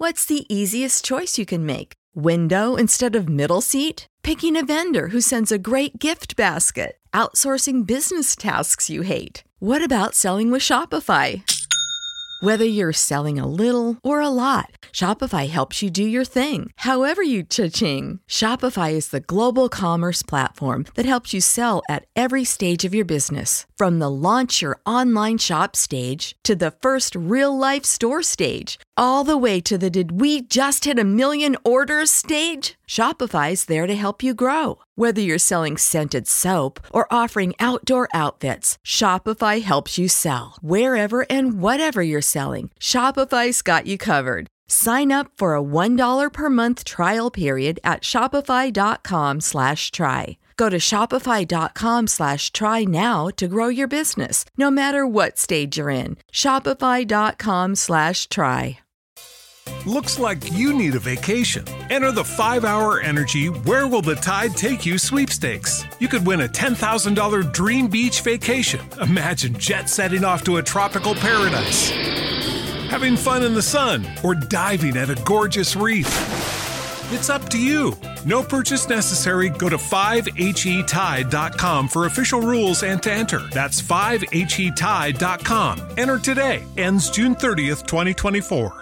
What's the easiest choice you can make? Window instead of middle seat? Picking a vendor who sends a great gift basket? Outsourcing business tasks you hate? What about selling with Shopify? Whether you're selling a little or a lot, Shopify helps you do your thing, however you cha-ching. Shopify is the global commerce platform that helps you sell at every stage of your business. From the launch your online shop stage to the first real-life store stage, all the way to the did we just hit a million orders stage. Shopify's there to help you grow. Whether you're selling scented soap or offering outdoor outfits, Shopify helps you sell. Wherever and whatever you're selling, Shopify's got you covered. Sign up for a $1 per month trial period at shopify.com/try. Go to shopify.com/try now to grow your business, no matter what stage you're in. Shopify.com/try. Looks like you need a vacation. Enter the 5-Hour Energy Where Will the Tide Take You sweepstakes. You could win a $10,000 dream beach vacation. Imagine jet setting off to a tropical paradise, having fun in the sun, or diving at a gorgeous reef. It's up to you. No purchase necessary. Go to 5HETide.com for official rules and to enter. That's 5HETide.com. Enter today. Ends June 30th, 2024.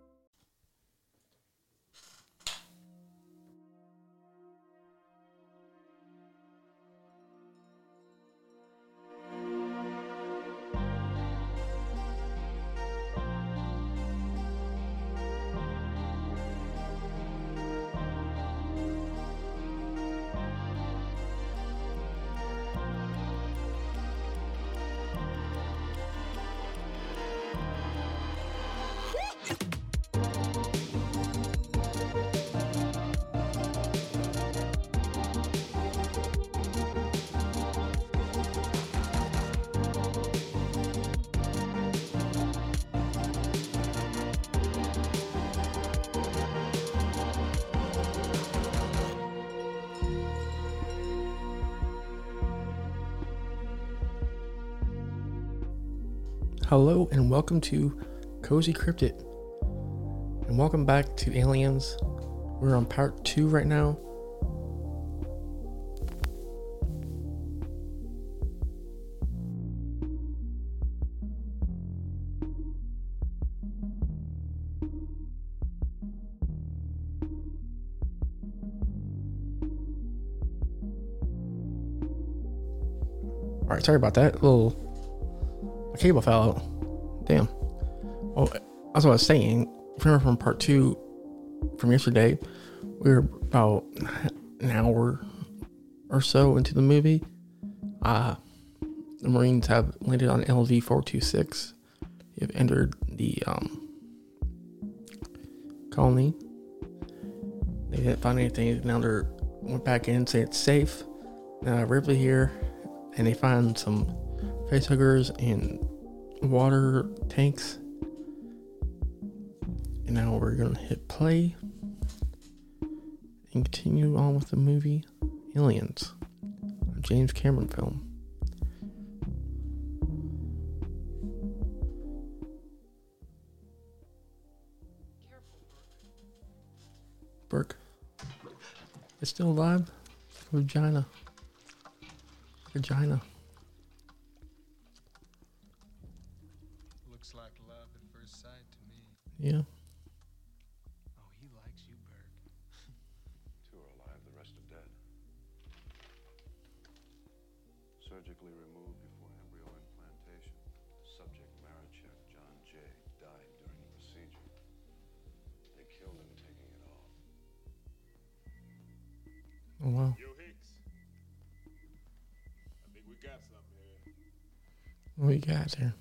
Hello and welcome to Cozy Cryptid, and welcome back to Aliens. We're on part 2 right now. Alright, sorry about that. A cable fell out. Damn. Well, that's what I was saying. If you remember from part 2 from yesterday, we were about an hour or so into the movie. The Marines have landed on LV-426. They've entered the colony. They didn't find anything. Now they went back in, say it's safe. Now Ripley here, and they find some facehuggers and water tanks. And now we're gonna hit play and continue on with the movie Aliens, a James Cameron film. Burke. It's still alive? Vagina. Vagina. Looks like love at first sight to me. Yeah. Oh, he likes you, Burke. 2 are alive, the rest are dead. Surgically removed before embryo implantation. Subject Marichek John J. died during the procedure. They killed him taking it off. Oh wow. Yo, Hicks. I think we got something here. What you got here?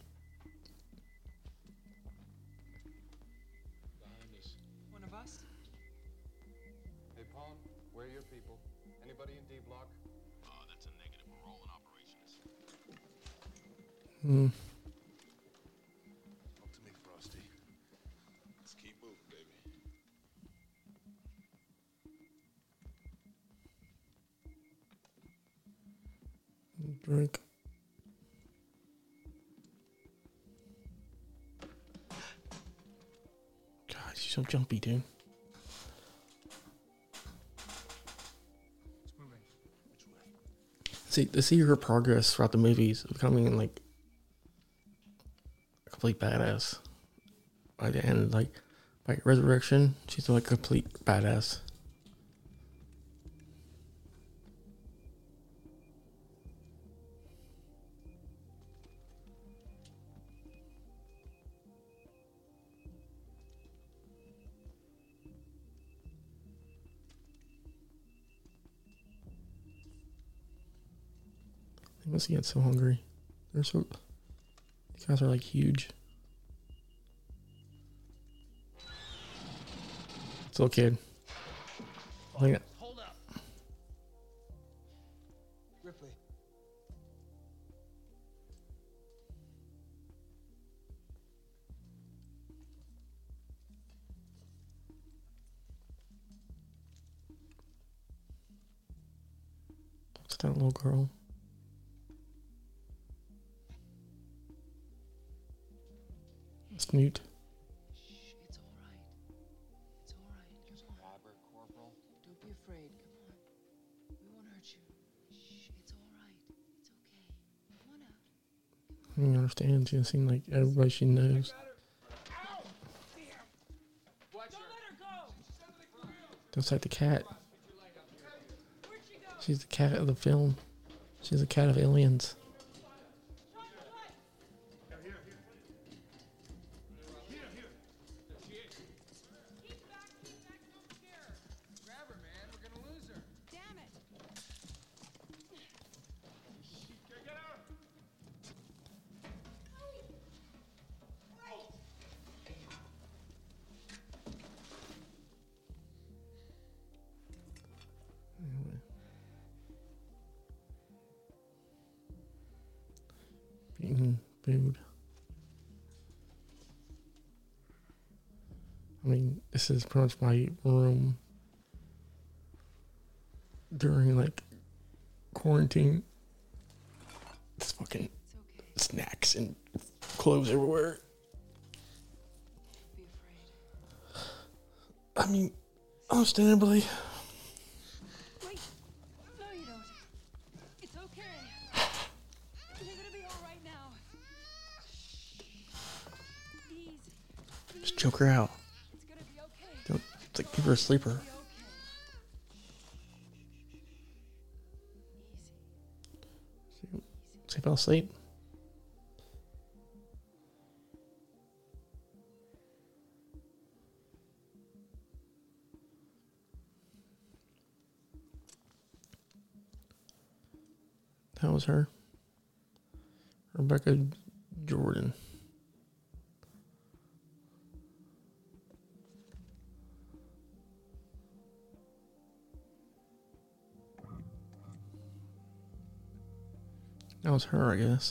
Behind us. One of us? Hey, Pawn, where are your people? Anybody in D block? Oh, that's a negative. We're rolling operations. Talk to me, Frosty. Let's keep moving, baby. Drink. God, he's so jumpy, dude. It's moving. See, to see her progress throughout the movies, becoming like a complete badass. By the end, like by Resurrection, she's like a complete badass. They must get so hungry. They're so. These guys are like huge. It's a little kid. Look at. Hold up. Ripley. It's that little girl. Snoot. Shh, it's all right. It's all right. Come on. Grab her, Corporal. Don't be afraid. Come on. We won't hurt you. Shh, it's all right. It's okay. Come on out. I don't understand. She doesn't seem like everybody she knows. Just like the cat. She's the cat of the film. She's the cat of Aliens. Grab her, man. We're gonna lose her. Damn it! Eating food. I mean, this is pretty much my room during like quarantine. It's fucking It's okay. snacks and clothes everywhere. Don't be afraid. I mean, understandably. Wait! No, you don't. It's okay. You're gonna be all right now. Easy. Just choke her out. It's gonna be okay. Don't, it's like give her a sleeper. Be okay. Easy. She fell asleep. That was her. Rebecca Jordan. That was her, I guess.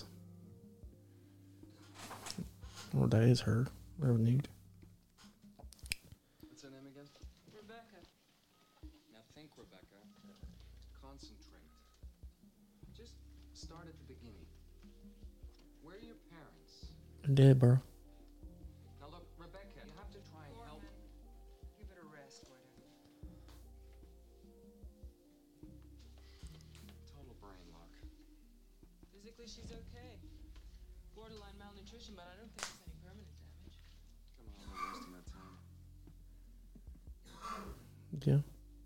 Or that is her. Whatever nude. What's her name again? Rebecca. Now think, Rebecca. Concentrate. Just start at the beginning. Where are your parents? They're dead, bro. Now look, Rebecca, you have to try and help. Give it a rest, why don't you? Total brain lock. Physically, she's okay. Borderline malnutrition, but I don't think it's any permanent damage. Come on, we're wasting our time. Yeah.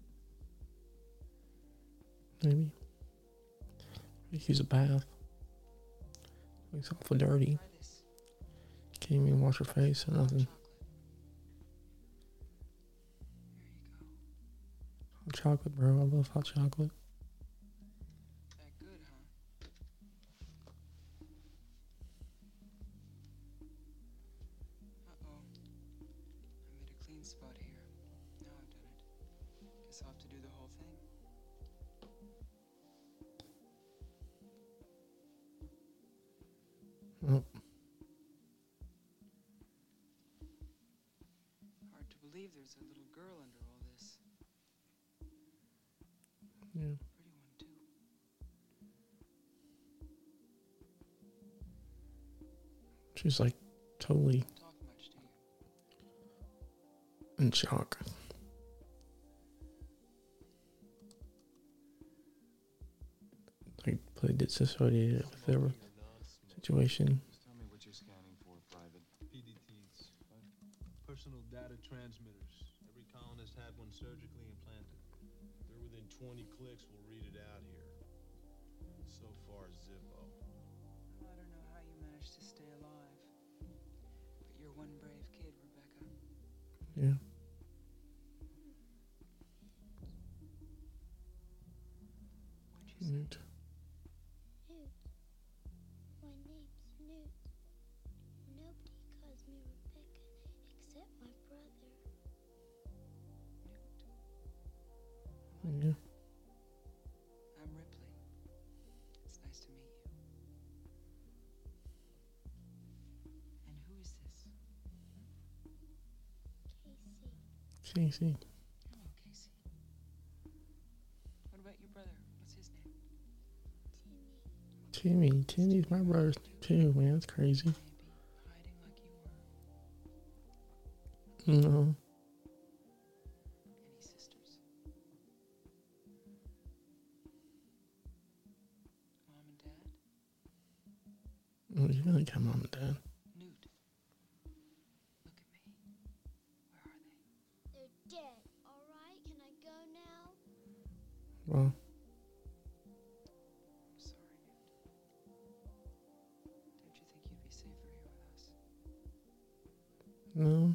Maybe. Use a bath. Makes it awful dirty. Try this. Can't even wash her face or nothing. Chocolate. Hot chocolate, There you go. bro. I love hot chocolate. That good, huh? Uh-oh. I made a clean spot here. Now I've done it. Guess I'll have to do the whole thing. Oh, Hard to believe there's a little girl under all this. yeah. Pretty one, too. She's like totally Don't talk much, do in shock. Like, play disassociated with their situation. Tell me what you're scanning for, Private. PDTs. Personal data transmitters. Every colonist had one surgically implanted. They're within 20 clicks. We'll read it out here. So far, Zippo. I don't know how you managed to stay alive. But you're one brave kid, Rebecca. Yeah. What'd you say? Newt. Newt. My name's Newt. Nobody calls me Rebecca except my brother. Yeah. I'm Ripley. It's nice to meet you. And who is this? Casey. Hello, Casey. What about your brother? What's his name? Timmy. Timmy's my brother too, man. That's crazy. Maybe hiding like you were. No. Any sisters? Mom and Dad? Oh, you really got mom and dad. Newt. Look at me. Where are they? They're dead, alright? Can I go now? Well, I'm sorry, Newt. Don't you think you'd be safer here with us? no.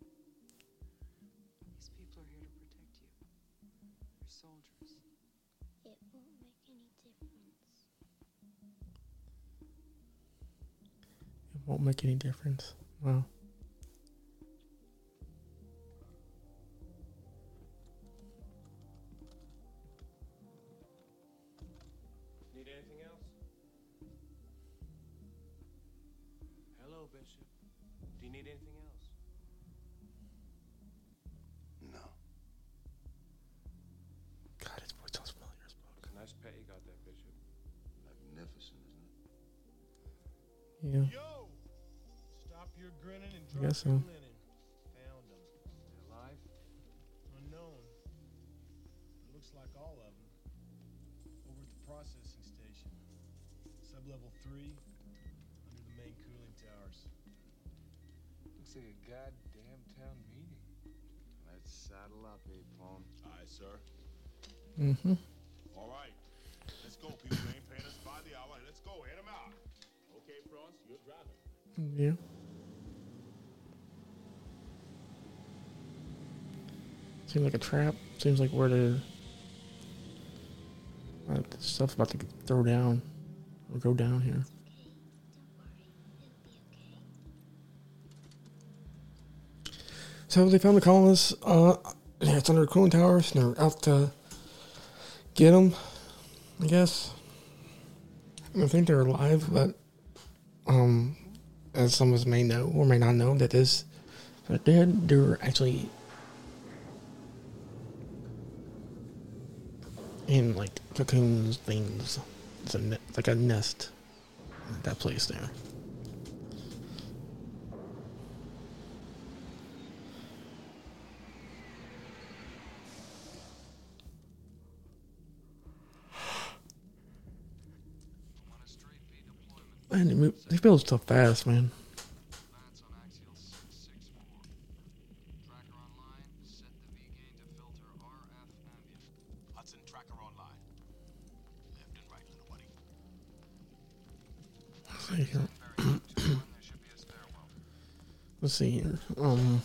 These people are here to protect you. They're soldiers. It won't make any difference. It won't make any difference. Wow. Need anything else? Hello, Bishop. Do you need anything else? No. God, his voice sounds familiar as fuck. It's a nice pet you got there, Bishop. Magnificent, isn't it? Yeah. Yo! Stop your grinning and I drop guess your so. linen. Found them. They alive? Unknown. It looks like all of them. Over at the processing station. Sub-level 3, under the main cooling towers. Looks like a goddamn town meeting. Let's saddle up, Apone. Aye, sir. Mm-hmm. All right. Let's go, people. They ain't paying us by the hour. Let's go. Head them out. Okay, Frost, you're driving. Yeah. Seems like a trap. Seems like where the stuff's about to throw down or go down here. So they found the colonists. Yeah, it's under the cooling towers, and they're out to get them, I guess. I think they're alive, but as some of us may know or may not know, that is they're dead. They're actually in like cocoons things. It's like a nest. That place there. Man, they build stuff fast, man. Advance on axial 664. Tracker online. Set the V gain to filter RF ambient. Hudson, tracker online. Left and right, little buddy. Let's see here. There should be a stairwell. Let's see here. You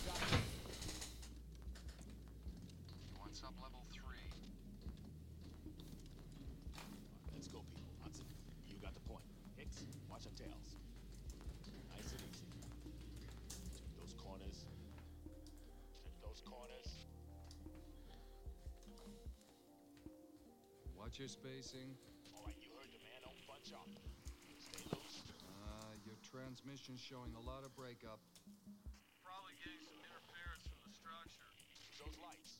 want sub-level 3. Let's go, people. Hudson, you got the point. Hicks, watch them tails. Nice and easy. Check those corners. Check those corners. Watch your spacing. All right, you heard the man. Don't bunch up. Stay loose. Your transmission's showing a lot of breakup. Probably getting some interference from the structure. Those lights.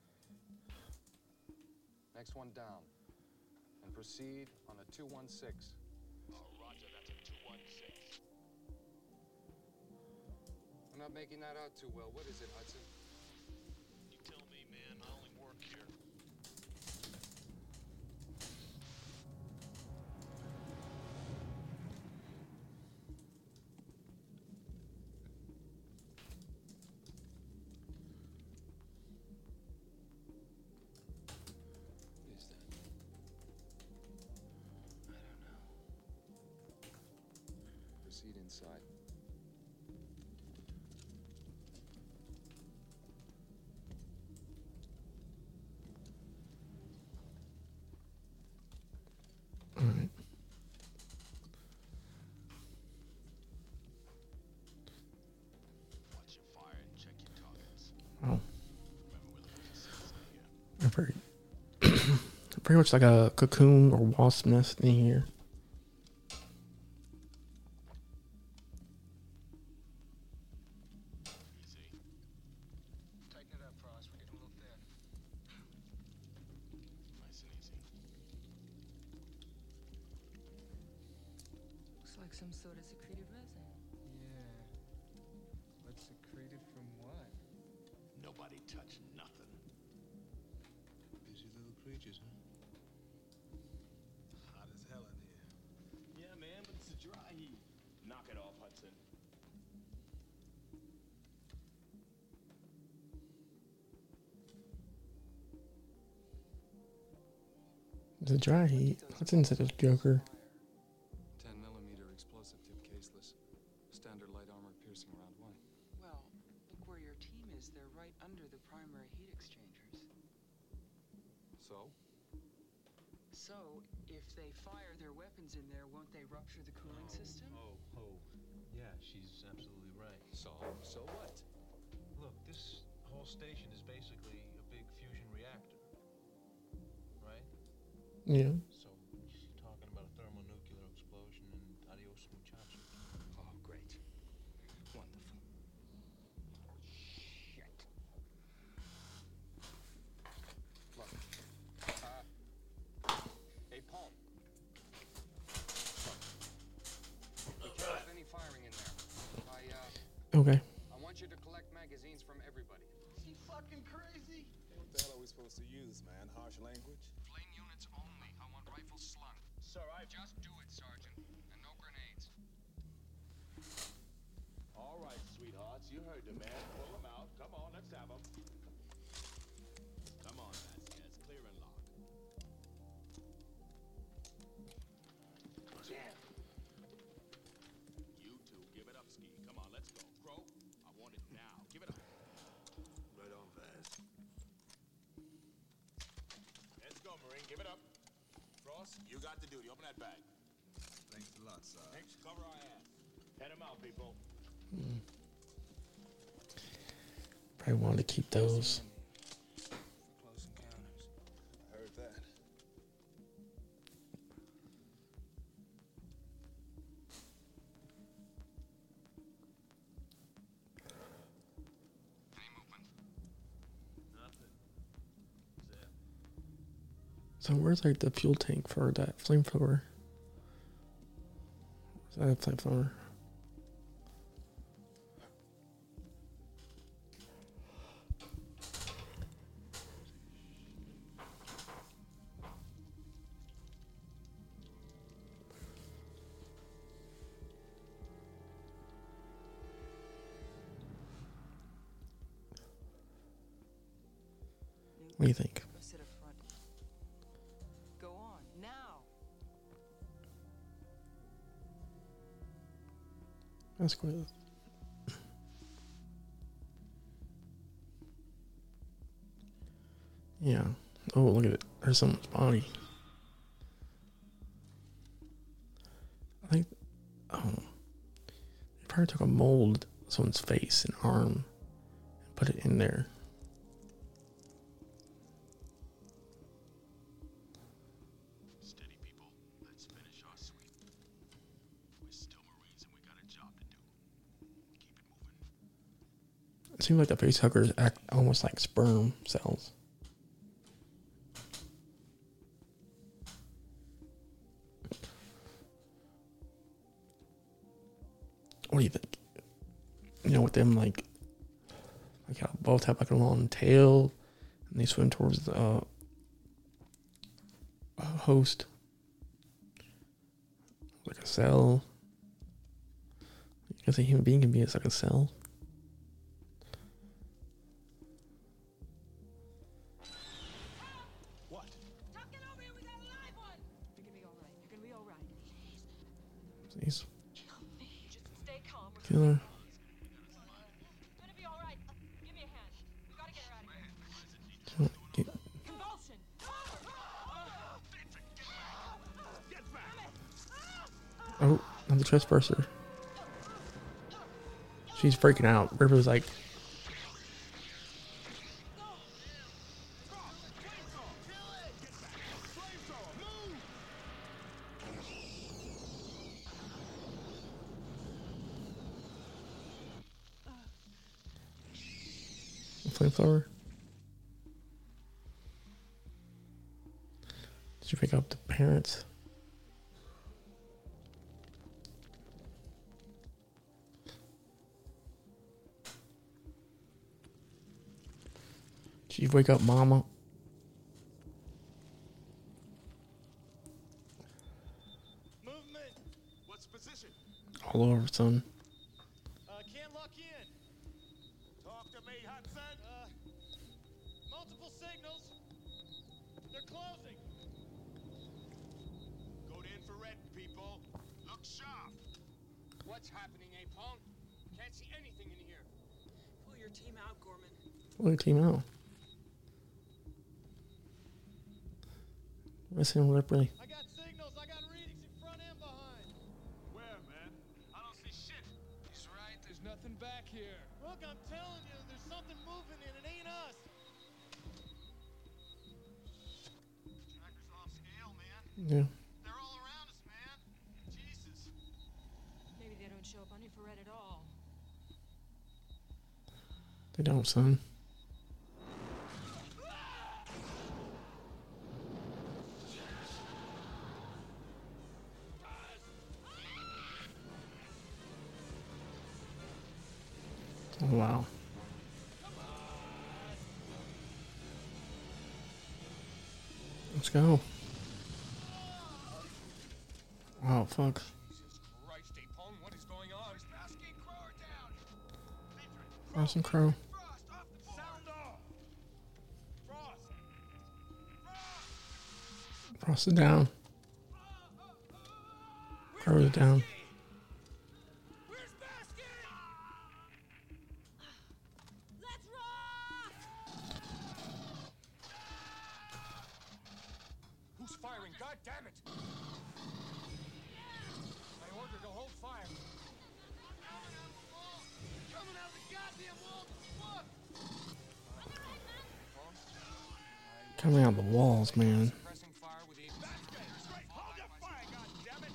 Next one down. And proceed on a 216. Roger, that's a 216. I'm not making that out too well. What is it, Hudson? proceed inside. All right. Watch your fire and check your targets. Oh, Remember, we're looking for citizens here. they're pretty much like a cocoon or wasp nest in here. Easy. Tighten it up, Frost. We're getting a little thin. Nice and easy. Looks like some sort of secreted resin. Yeah. But secreted from what? Nobody touch nothing. Busy little creatures, huh? Hot as hell in here. Yeah, man, but it's a dry heat. Knock it off, Hudson. It's a dry heat. What's inside this Joker? 10mm explosive tip caseless. Standard light armor piercing round 1. Well, look where your team is. They're right under the primary heat exchangers. So? So, if they fire their weapons in there, won't they rupture the cooling system? Oh. Yeah, she's absolutely right. So what? Look, this whole station is basically a big fusion reactor. Right? Yeah. So she's talking about a thermonuclear explosion and adios muchachos. Oh, great. Wonderful. Shit. Look. Hey, Paul. Be careful of any firing in there. Okay. I want you to collect magazines from everybody. Is he fucking crazy? What the hell are we supposed to use, man? Harsh language? Flame units only. I want rifles slung. Sir, Just do it, Sergeant. And no grenades. All right, sweethearts. You heard the man. Pull them out. Come on, let's have them. Come on, Vasquez. Clear and lock. Damn. You two, give it up, Ski. Come on, let's go. Crow, I want it now. Give it up. Right on, Vaz. Let's go, Marine. Give it up. Frost, you got the duty. Open that bag. Thanks a lot, Sarge. Hicks, cover our ass. Head him out, people. Probably wanted to keep those. For close encounters. I heard that. Any movement? Nothing. Zip. So where's like the fuel tank for that flamethrower? Is that a flamethrower? What do you think? Go sit up front. Go on, now! That's good. Yeah. Oh, look at it. There's someone's body. I think. Oh. They probably took a mold of someone's face and arm and put it in there. Steady, people. Let's finish our sweep. We're still Marines and we got a job to do. Keep it moving. It seems like the face huggers act almost like sperm cells. What do you think? You know, with them like how both have like a long tail, and they swim towards the host, like a cell. I guess a human being can be as like a cell. What? Tuck it over here, we got a live one! You're gonna be alright. You're gonna be alright. Jeez. Kill me. Killer. Gonna be all right. Give me a hand. We gotta get her out of here. Convulsion. Oh, another trespasser. She's freaking out. River's like, flamethrower. Did you pick up the parents? Did you wake up mama? Movement. What's the position? All over, son. Can't lock in. Talk to me, Hudson. Multiple signals. They're closing. Go to infrared, people. Look sharp. What's happening, Apone? Can't see anything in here. Pull your team out, Gorman. What a team out. Listen, Ripley. I got signals. I got readings in front and behind. Where, man? I don't see shit. He's right. There's nothing back here. Look, I'm telling you, there's something moving and it ain't us. Tracker's off scale, man. Yeah, They're all around us, man. Jesus. Maybe they don't show up on infrared at all. they don't, son. Oh, wow. Let's go. Wow, fuck. Jesus Christ, Apone, what is going on? Spassky and Crow are down. Frost and Crow. Frost, off the board. Sound off. Frost. Frost is down. Crow is down. Where's Spassky? Let's rock! Who's firing? God damn it! I ordered to hold fire. Coming out the goddamn wall! Look! Coming out the walls, man. Pressing fire with the... Hold your fire, goddammit!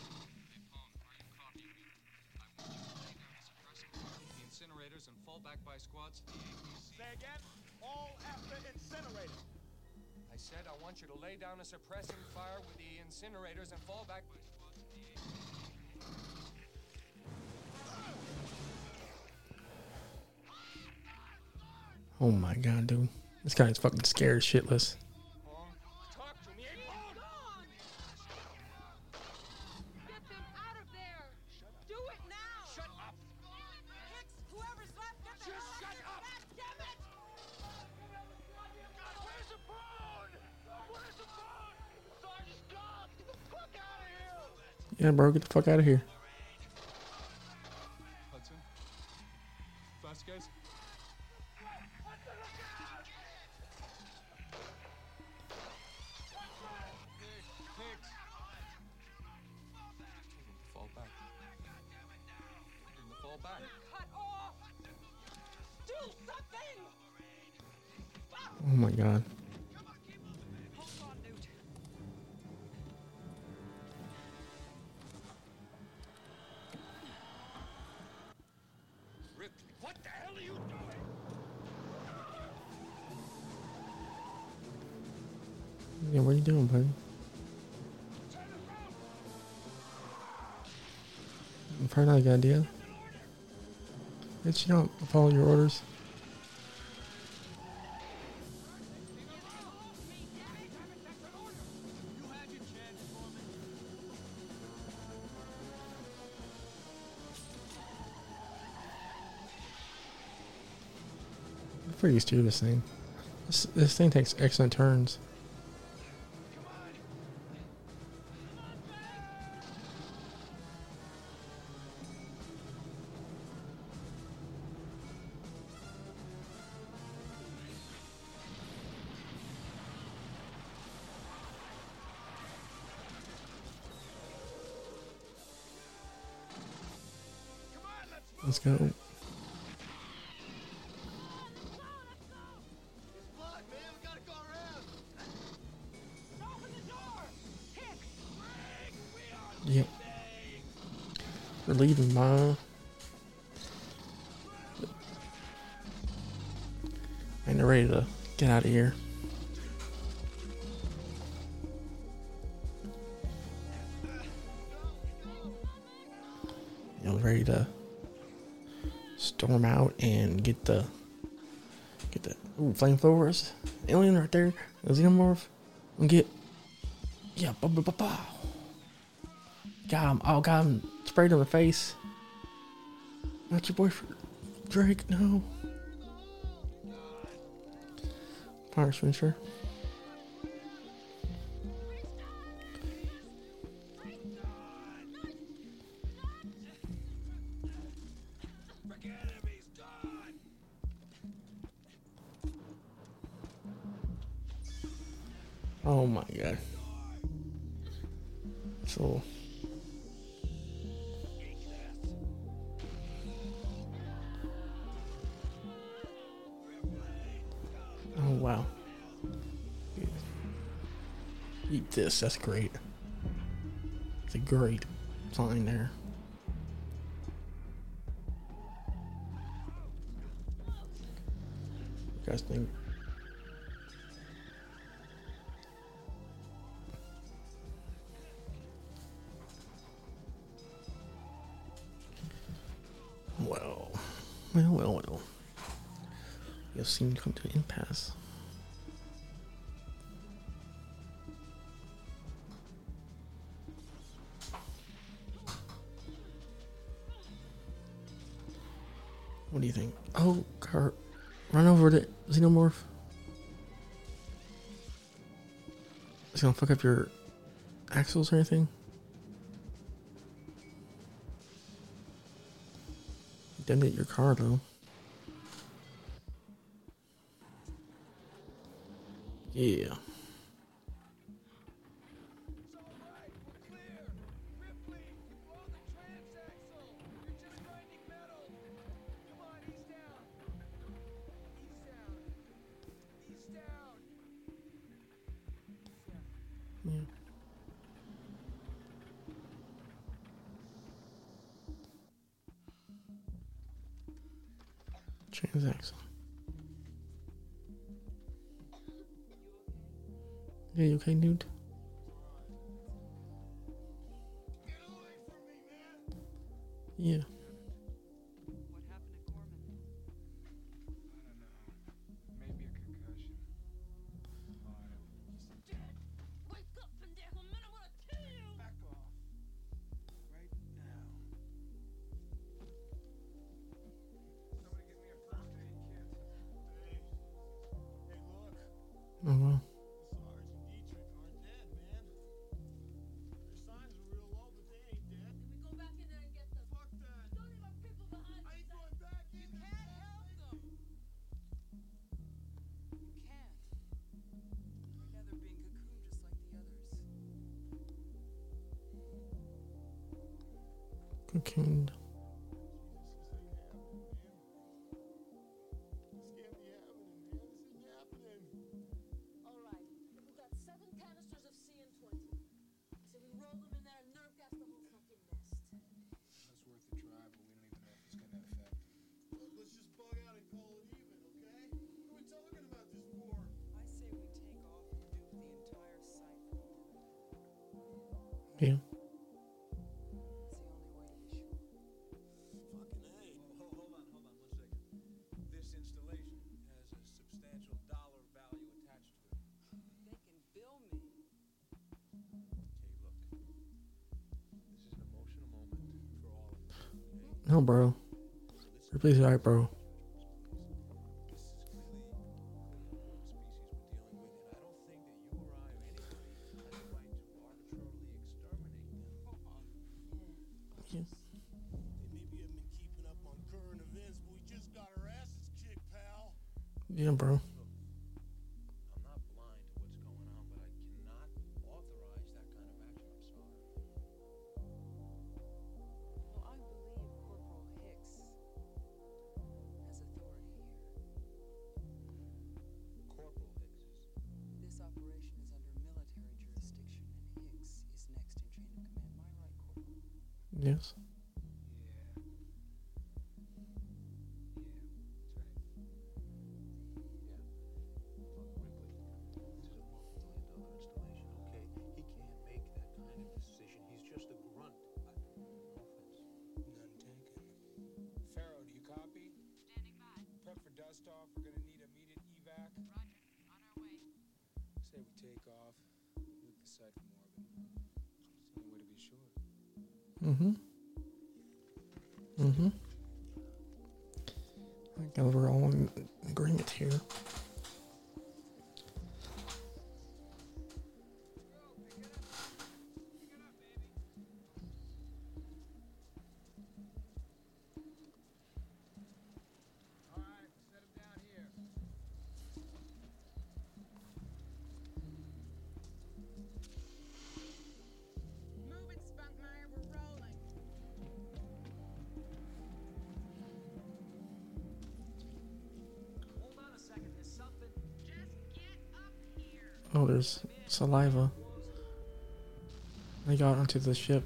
The incinerators and fall back by squads. Say again. All after incinerator. I said I want you to lay down a suppressing fire with the incinerators and fall back by squads. Oh my god, dude. This guy's fucking scared shitless. Talk to me, Apone! Get them out of there! Do it now! Shut up! Hicks, whoever's left, get the hell out of here! God damn it! Where's the phone? Where's the phone? Sergeant Scott, get the fuck out of here! Yeah, bro, get the fuck out of here. Hudson? Vasquez? Hicks! Fall back. Didn't fall back. Cut off! Do something! Oh my god. Hold on, Newt. Ripley, what the hell are you doing? Yeah, what are you doing, buddy? I'm probably not a good idea. Bitch, you don't follow your orders. I'm pretty used to this thing. This thing takes excellent turns. Let's go. Yep. We're leaving, Ma. And they're ready to get out of here. You know, ready to storm out and get the flamethrowers. Alien right there. The xenomorph. And get got him. Oh, got him. Sprayed on the face. Not your boyfriend, Drake. No. Fire extinguisher. Oh my god. So. Oh wow. Eat this, that's great. It's a great sign there. You guys think? Well. We have seen come to an impasse. What do you think? Oh, car. Run over the xenomorph. Is it gonna fuck up your axles or anything? Detonate your car though. Yeah. Yeah. Transaxle. Yeah, you okay, dude? Yeah. What happened to Gorman? I don't know. Maybe a concussion. Wake up, pendejo, man, I'm gonna kill you! Back off. Right now. Somebody get me a first aid kit. Hey, look. Oh well. Sarge and Dietrich aren't dead, man. Their signs are real low, but they ain't dead. Then we go back in there and get them. Fuck that. Don't leave our people behind. I ain't going back in. You can't help them. You can't. Right now they're being cocooned just like the others. Cocooned. This can't be happening, man. This isn't happening. All right, we got 7 canisters of CN20. So we roll them in there and nerve gas the whole fucking nest. That's worth the try, but we don't even know if it's gonna affect. Look, let's just bug out and call it even, okay? What are we talking about this for? I say we take off and nuke the entire site. Yeah. It's the only way to be sure. Fucking A. Hold on 1 second. This installation has a substantial dollar value attached to it. They can bill me. Okay, look. This is an emotional moment for all of us. Okay? No, bro. Ripley's alright, bro. This is clearly an important species we're dealing with, and I don't think that you or I or anybody has the right to arbitrarily exterminate them. Yeah. Hey, maybe you haven't been keeping up on current events, but we just got our asses kicked, pal. Yeah, bro. I'm not blind to what's going on, but I cannot authorize that kind of action. I'm sorry. Well, I believe Corporal Hicks Yes. Pharaoh, do you copy? Standing by. Prep for dust off. We're gonna need immediate evac. Roger. On our way. Say we take off. Nuke the site from orbit. It's the only way to be sure. Mm-hmm. Mm-hmm. I guess we're all in agreement here. Moving, Spunkmeyer. We're rolling. Hold on a second, there's something. Just get up here. Oh, there's saliva. They got onto the ship.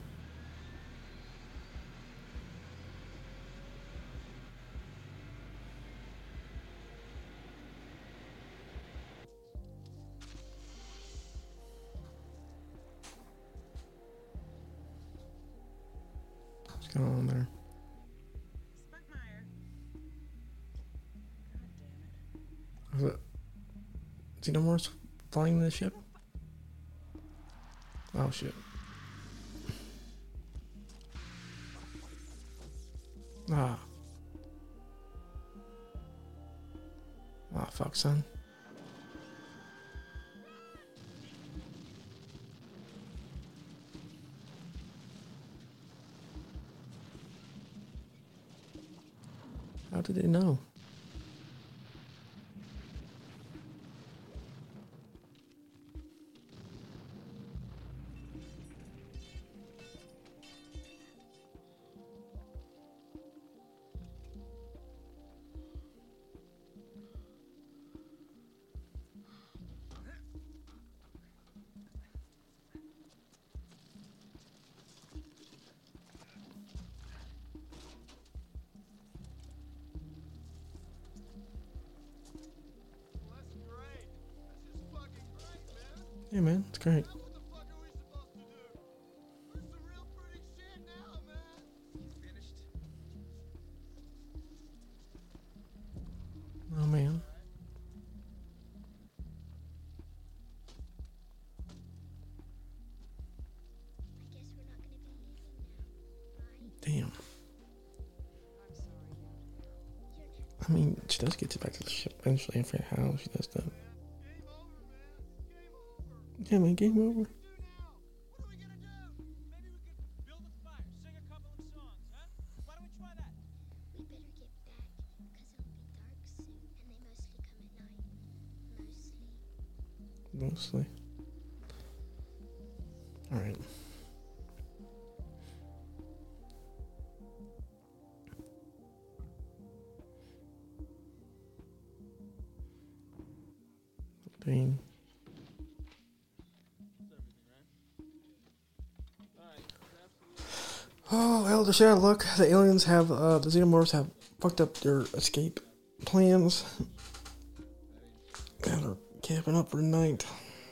What's going on there? Spunkmeyer. Is it Xenomorphs flying the ship? Oh shit. Ah. Ah, fuck, son. How did they know? Yeah, man, it's great. Oh man. Damn. I mean, she does get back to the ship eventually. I forget how she does that. Yeah, man, game over. Mostly. All right. Dang. Oh, Elder Shadow, look, the aliens have, the Xenomorphs have fucked up their escape plans. And are camping up for the night.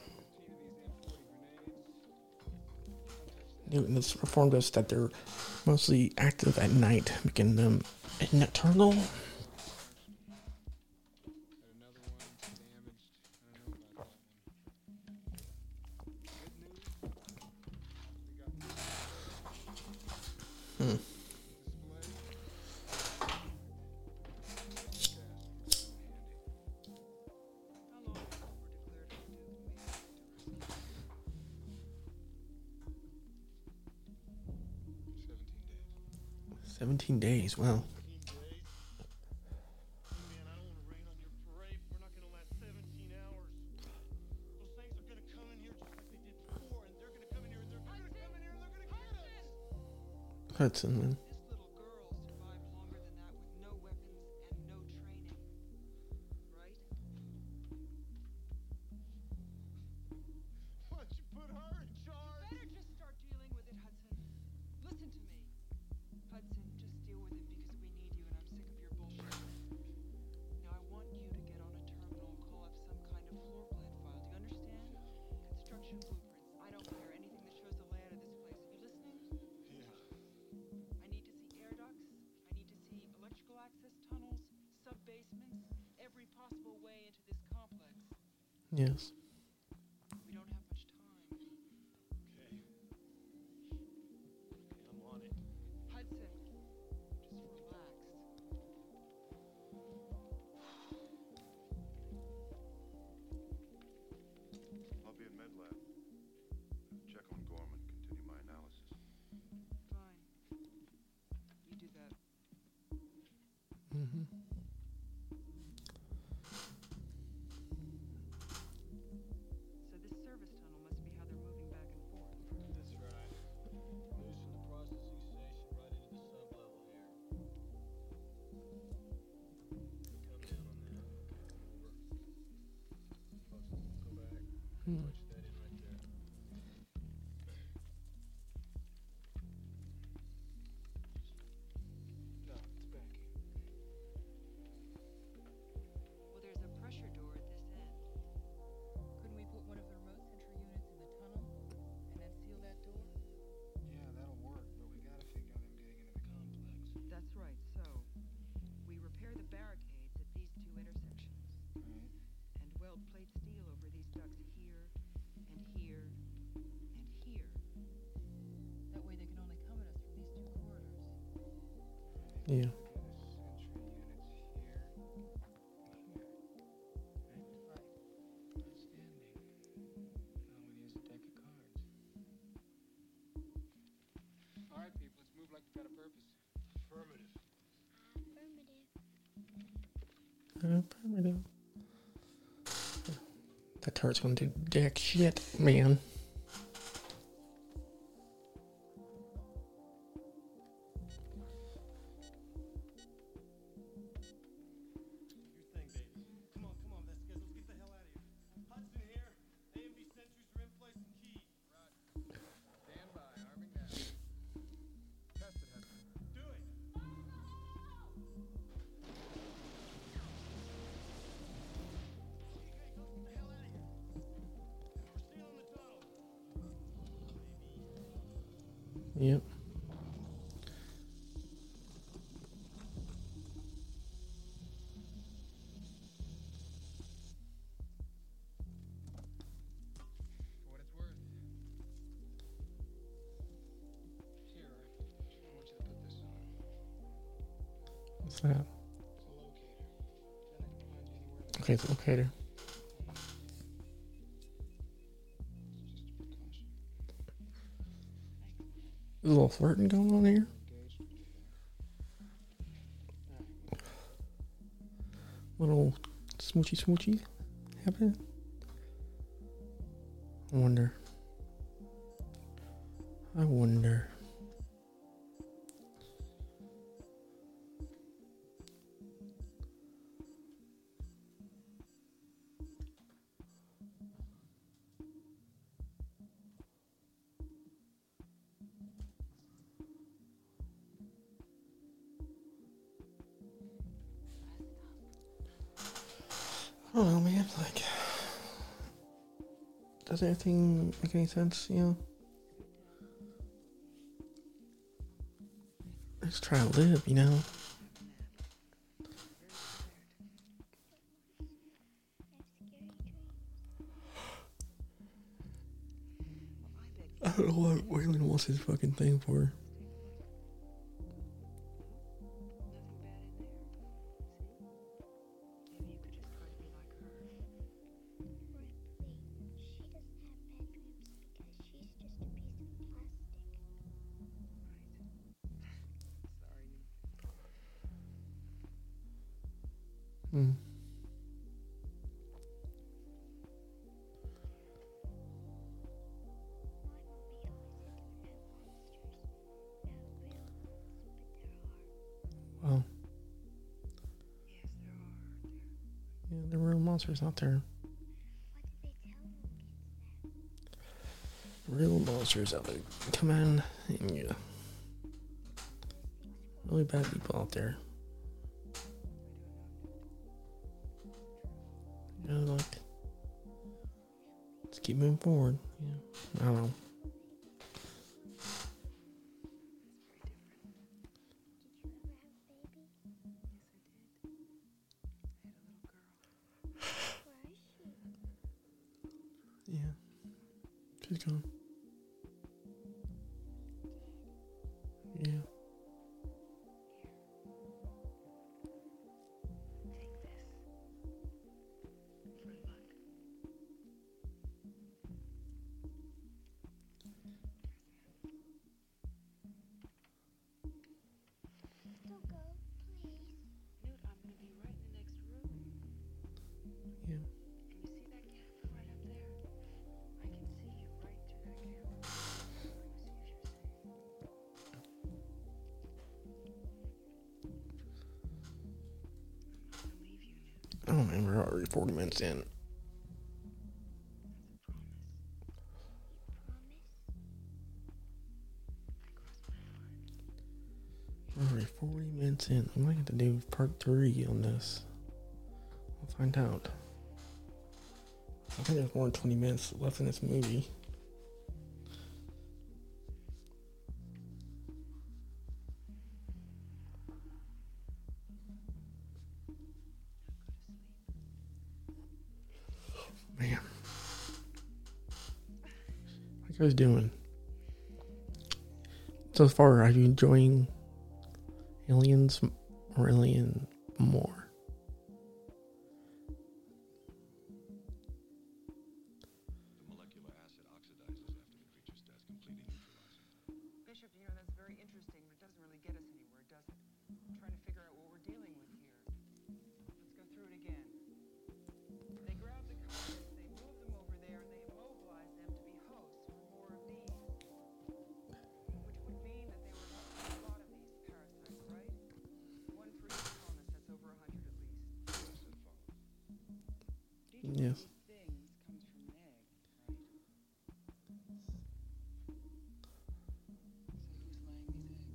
Newton has informed us that they're mostly active at night, making them nocturnal. Hmm. 17 days, wow. Hudson, man. Why don't you put her in charge? You better just start dealing with it, Hudson. Listen to me. Yes. We don't have much time. Okay. Okay, I'm on it. Hudson, just relax. I'll be in med lab. Check on Gorman, continue my analysis. Fine. You do that. Mm-hmm. So this service tunnel must be how they're moving back and forth. That's right. Moves from the processing station right into the sublevel here. Come down on that. Okay, over. Folks, go back. Punch that in right there. No, it's back. Well, there's a pressure door at this end. Couldn't we put one of the remote sentry units in the tunnel and then seal that door? Yeah, that'll work, but we gotta figure out them getting into the complex. That's right. So, we repair the barricades at these two intersections Right? and weld plate steel over these ducts here and here and here. That way they can only come at us from these two corridors. Yeah. Get a sentry units here and here. Right. Outstanding. Now we use a deck of cards. All right, people, let's move like we've got a purpose. Affirmative. Affirmative. That turret's gonna do jack shit, man. Your thing, baby. Come on, let's get the hell out of here. Hudson here. AMB sentries are in place and keyed. Stand by, arming now. Test it, Hudson. Do it. Okay, go get the hell out of here. We're sealing the tunnel. Yep. For what it's worth. Here, I want you to put this on. What's that? It's a locator. Then I can find you anywhere that Okay, it's a locator. it's just a precaution. There's a little flirting going on here. Engaged. Little smoochy happening. I wonder. I don't know, man. Like, does anything make any sense? You know, just try to live. You know. I don't know what Waylon wants his fucking thing for. Hmm. Well. Yeah, there were monsters out there. Real monsters out there. Come on. Yeah. Really bad people out there. You know, like, let's keep moving forward. Yeah. I don't know. Yeah. She's gone. Yeah. Don't go, please. Newt, I'm gonna be right in the next room. Yeah. And you see that gap right up there? I can see you right through that gap. Let me see if you're safe. I'm not gonna leave you, Newt. Oh man, we're already 40 minutes in. That's a promise. We're already 40 minutes in. I might have to do part 3 on this. We'll find out. I think there's more than 20 minutes left in this movie. Man. How you guys doing? So far, are you enjoying Aliens or Alien more? The molecular acid oxidizes after the creature's death, completely neutralizing. Bishop, you know, that's very interesting, but it doesn't really get us anywhere, does it? I'm trying to figure out what we're dealing with here. Let's go through it again. They grab the colonists, they move them over there, and they immobilize them to be hosts for more of these. Which would mean that they were a lot of these parasites, right? One for each colonist, that's over 100 at least. Yes. Each of these things comes from an egg, right? So who's laying these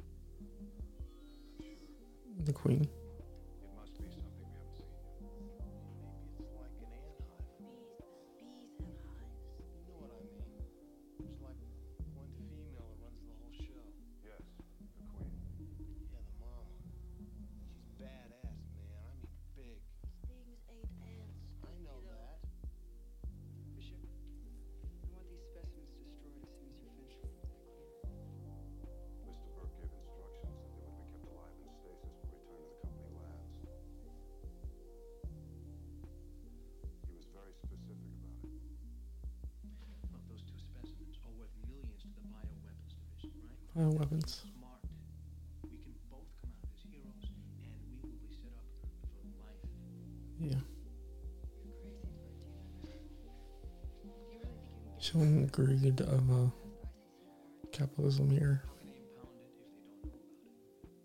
eggs? The Queen. It must be something we haven't seen yet. Maybe it's like an ant hive. Bees and hives. You know what I mean? There's like one female that runs the whole show. Yes, the queen. Yeah, the mama. She's badass, man. I mean big. Things ate ants. I know that. Bishop, I want these specimens destroyed as soon as you're finished with them. Is that clear? Mr. Burke gave instructions that they would be kept alive in stasis for return to the company labs. He was very specific about it. Look, those two specimens are worth millions to the bioweapons division, right? Bioweapons. Smart. We can both come out as heroes, and we will be set up for life. Yeah. You're crazy, Bert. Do you know that? You really think you can get Showing the greed of ICC warrant? capitalism here. How can they impound it if they don't know about it?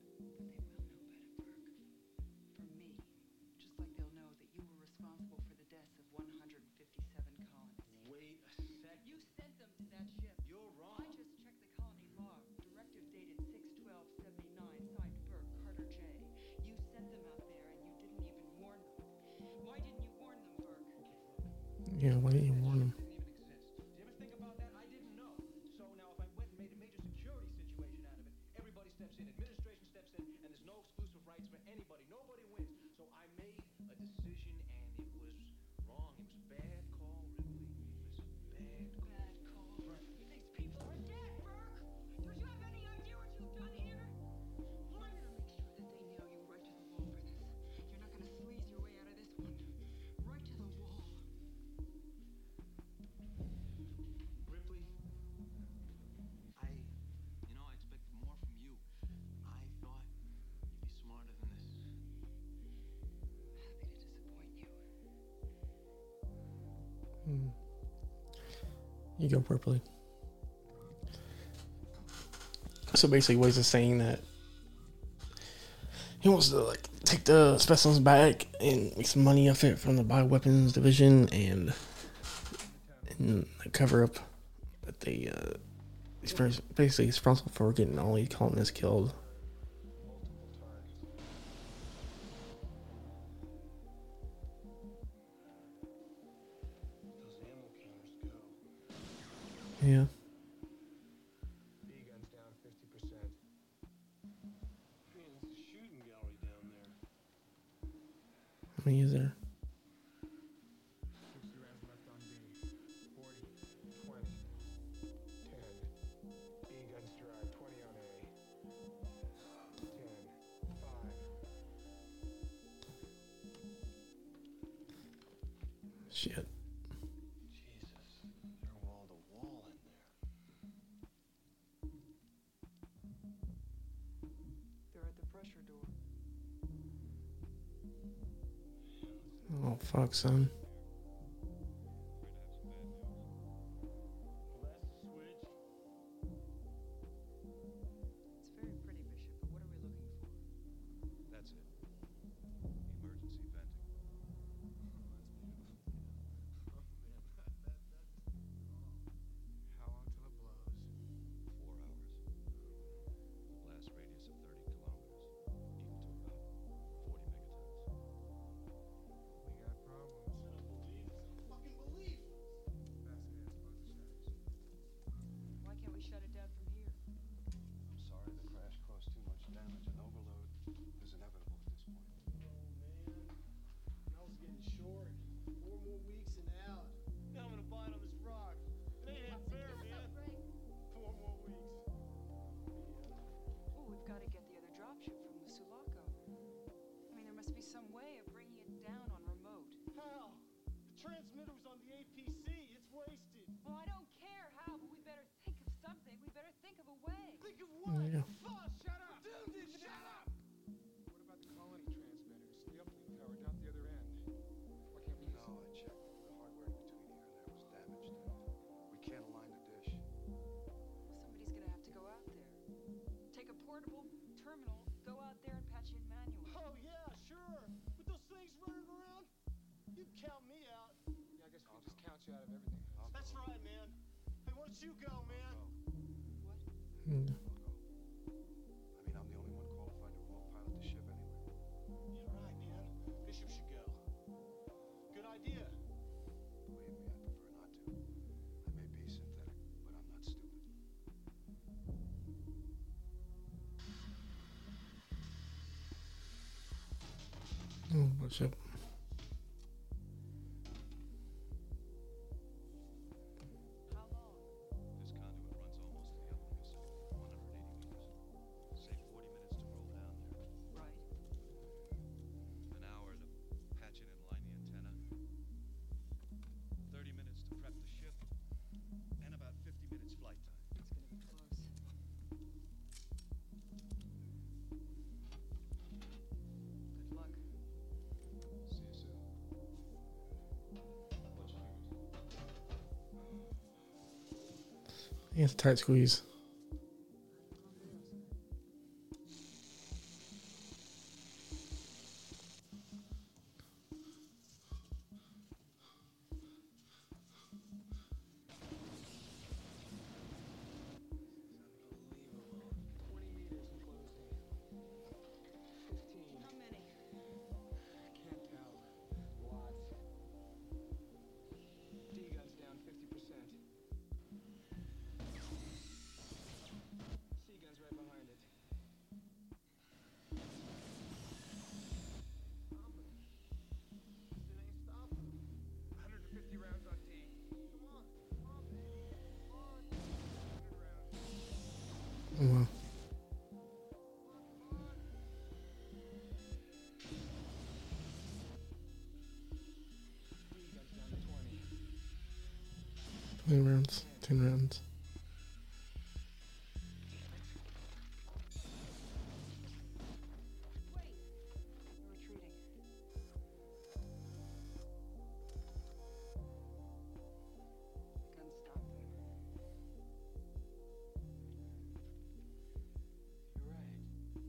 But they will know better, Burke. For me. Just like they'll know that you were responsible for the deaths of 157 colonists. Wait a sec. You sent them to that ship. You're wrong. I just checked the colony log. Directive dated 6/12/79, signed Burke, Carter J. You sent them out there and you didn't even warn them. Why didn't you warn them, Burke? Yeah, why didn't you warn him? Didn't even exist. Did you ever think about that? I didn't know. So now if I went and made a major security situation out of it, everybody steps in, administration steps in, and there's no exclusive rights for anybody. Nobody wins. So I made a decision and it was wrong. It was a bad call, Ripley. It was a bad call. Bad call. These people are dead, Burke! Don't you have any idea what you've done here? Well, I'm gonna make sure that they nail you right to the wall for this. You're not gonna sleaze your way out of this one. Right to the wall. Ripley, I expected more from you. I thought you'd be smarter than this. Happy to disappoint you. You go purpley. So basically, what he's saying that he wants to like take the specimens back and make some money off it from the bioweapons division and cover up that they he's basically responsible for getting all these colonists killed. Those ammo counters go. Yeah. B gun's down 50%. Man, it's a shooting gallery down there. How many is there? 60 rounds left on B. Shit. Jesus, they're wall to wall in there. They're at the pressure door. Oh, fuck, son. Bless, switch. It's very pretty, Bishop, but what are we looking for? That's it. Emergency venting. How long till it blows? 4 hours. Blast radius of 30 kilometers, equal to about 40 megatons. We got problems. Fucking believe. Vasquez, close the shutters. Why can't we shut it down from here? I'm sorry the crash caused too much damage. An overload is inevitable at this point. Oh man, Mel's getting short. 4 more weeks and out. Now I'm gonna bite on this rock. It ain't fair, man. 4 more weeks. Oh, we've got to get the other dropship from the Sulaco. I mean, there must be some way of bringing it down on remote. How? The transmitter was on the APC. It's wasted. Well, I don't care how, but we better think of something. We better think of a way. Think of what? Yeah. Boss, shut up. Dude, shut up. What about the colony transmitters? The uplink tower down at the other end. Why can't we use No, I checked. The hardware in between here and there was damaged. We can't align the dish. Somebody's gonna have to go out there. Take a portable terminal, go out there and patch in manually. Oh yeah, sure. With those things running around, you count me out. Yeah, I guess we can just count you out of everything. That's right, man. Hey, why don't you go, man? Hmm. I'll go. I mean, I'm the only one qualified to remote pilot the ship anyway. You're right, man. Bishop should go. Good idea. Believe me, I prefer not to. I may be synthetic, but I'm not stupid. Oh, Bishop. How long? This conduit runs almost to the uplink itself, 180 meters. Say 40 minutes to roll down there. Right. An hour to patch in and line the antenna. 30 minutes to prep the ship. And about 50 minutes flight time. It's gonna be close. Good luck. See you soon. Watch your fingers. It's a tight squeeze. Unbelievable. 20 meters and closing. 15. How many? Can't tell. Lots. D gun's down 50%. C gun's right behind it. Stop it. It ain't stopping. 150 rounds on D. Come on. Come on, baby. Come on. 100 rounds. Oh, wow. D gun's down to 20. 20 rounds. 10 rounds. Wait! We're retreating. Gun stop them. You're right.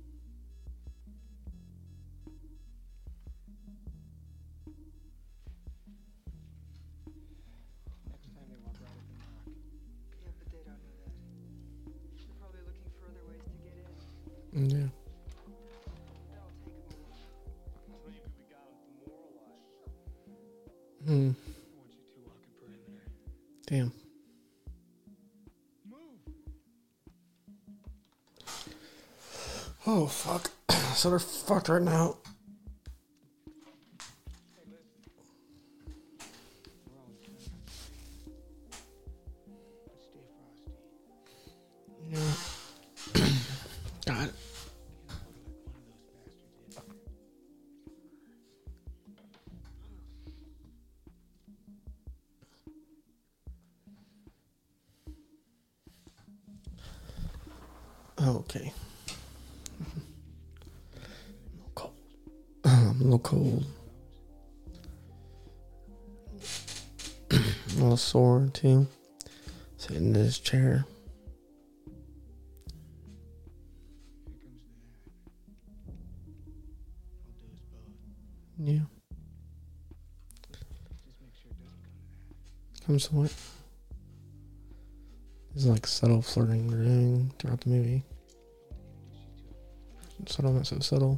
Next time they walk right at the mark. Yeah, but they don't know that. They're probably looking for other ways to get in. Yeah. That'll take them a while. Maybe we got him demoralized. Hmm. I want you two walking perimeter. Damn. Move. Oh, fuck. So they're fucked right now. Hey, listen. We're almost done. But stay frosty. Yeah. Got it. Can't afford to let one of those bastards in. Okay. I'm a little cold. A little sore too. Sitting in this chair. Yeah. Comes to what? There's like subtle flirting we're doing throughout the movie. Subtle, not so subtle.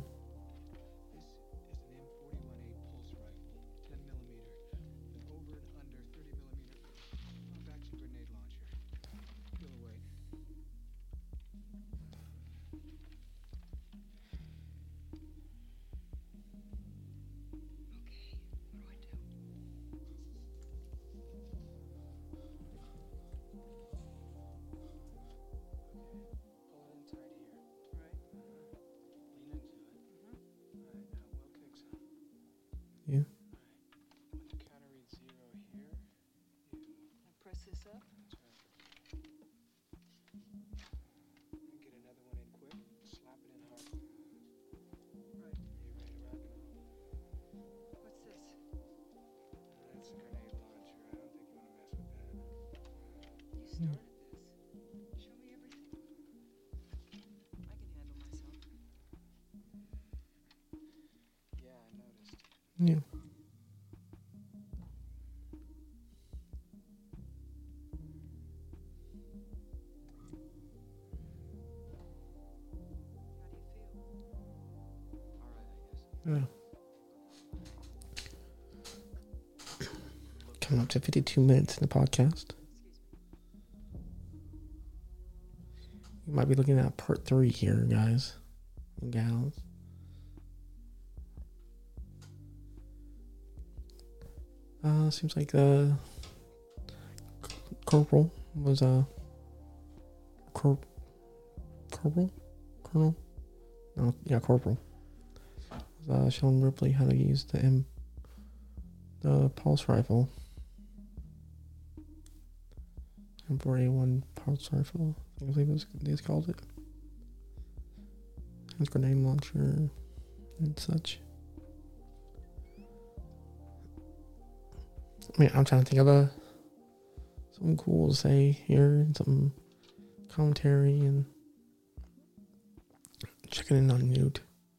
Yeah. Counter read 0 here. Press this up. Get another one in quick. Slap it in hard. Right. You ready to rock and roll? What's this? That's a grenade launcher. I don't think you want to mess with that. You started this. Show me everything. I can handle myself. Yeah, I noticed. Yeah. Yeah. Coming up to 52 minutes in the podcast. You might be looking at part 3 here, guys and gals. Seems like the Corporal was Corporal? Colonel? No, yeah, Corporal. Was showing Ripley how to use the pulse rifle. M4A1 pulse rifle, I believe they called it. His grenade launcher and such. I mean, I'm trying to think of something cool to say here, some commentary and checking in on Newt.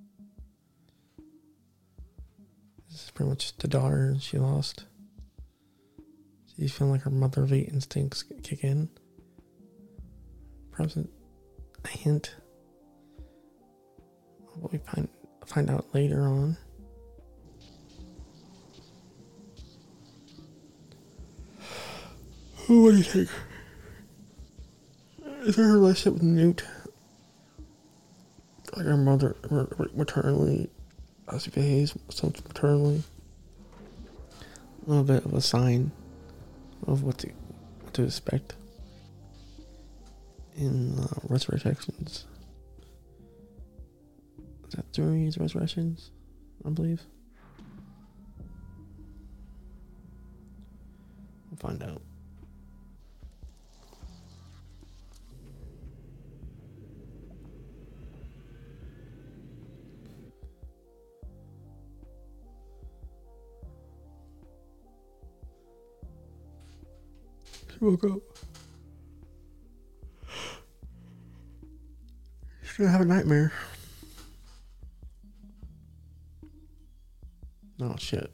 This is pretty much the daughter she lost. She's feeling like her motherly instincts kick in. Perhaps a hint of what we find out later on. What do you think? Is her relationship with Newt, like her mother, maternally, as she behaves so maternally, a little bit of a sign of what to expect in Resurrections? Is that 3 Resurrections, I believe? We'll find out. She woke up. She's gonna have a nightmare. Oh shit.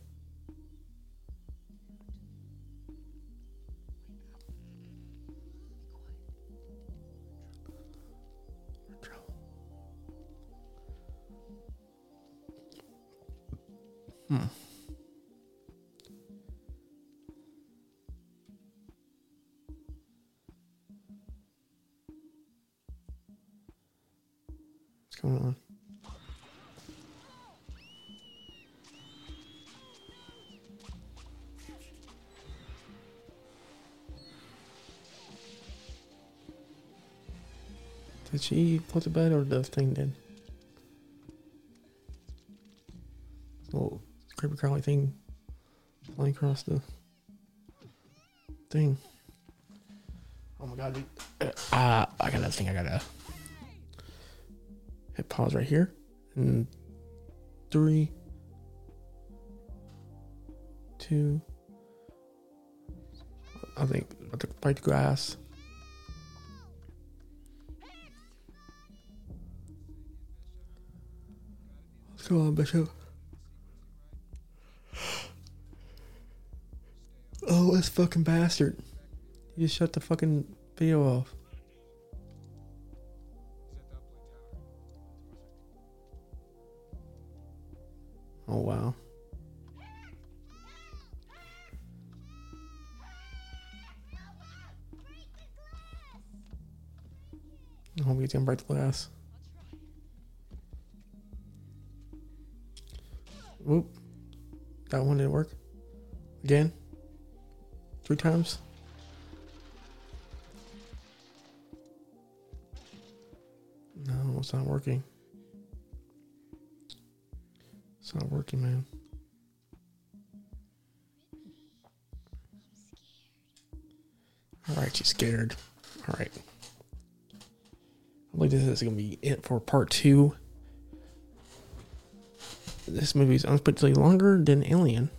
What's going on? Did she put the bed or the thing did? Little creepy crawly thing flying across the thing. Oh my god, dude. I got that thing I gotta Hit pause right here. And 3, 2. I think I'll bite the grass. Come on, Bishop. Oh, this fucking bastard. You just shut the fucking video off. Oh, wow. I hope he's gonna break the glass. Whoop. That one didn't work. Again. 3 times. No, it's not working. It's not working, man. Alright, she's scared. Alright. I believe this is going to be it for part 2. This movie is unexpectedly longer than Alien.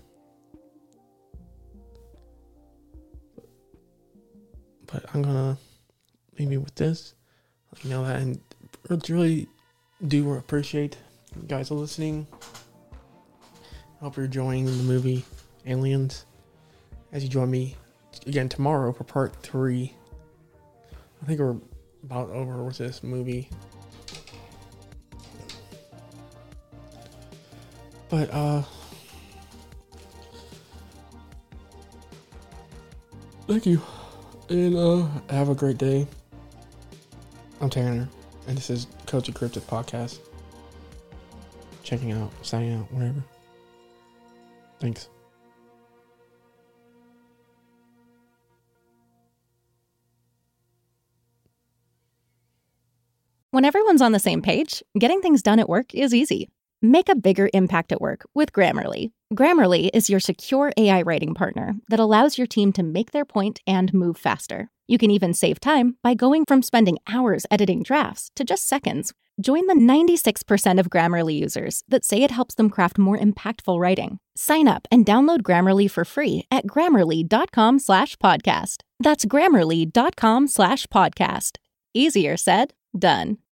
But I'm going to leave you with this. Let you know that. And really do appreciate you guys listening. I hope you're enjoying the movie Aliens as you join me again tomorrow for part 3. I think we're about over with this movie. But thank you. And have a great day. I'm Tanner, and this is Coach of Cryptid Podcast. Checking out, signing out, whatever. Thanks. When everyone's on the same page, getting things done at work is easy. Make a bigger impact at work with Grammarly. Grammarly is your secure AI writing partner that allows your team to make their point and move faster. You can even save time by going from spending hours editing drafts to just seconds. Join the 96% of Grammarly users that say it helps them craft more impactful writing. Sign up and download Grammarly for free at Grammarly.com/podcast. That's Grammarly.com/podcast. Easier said, done.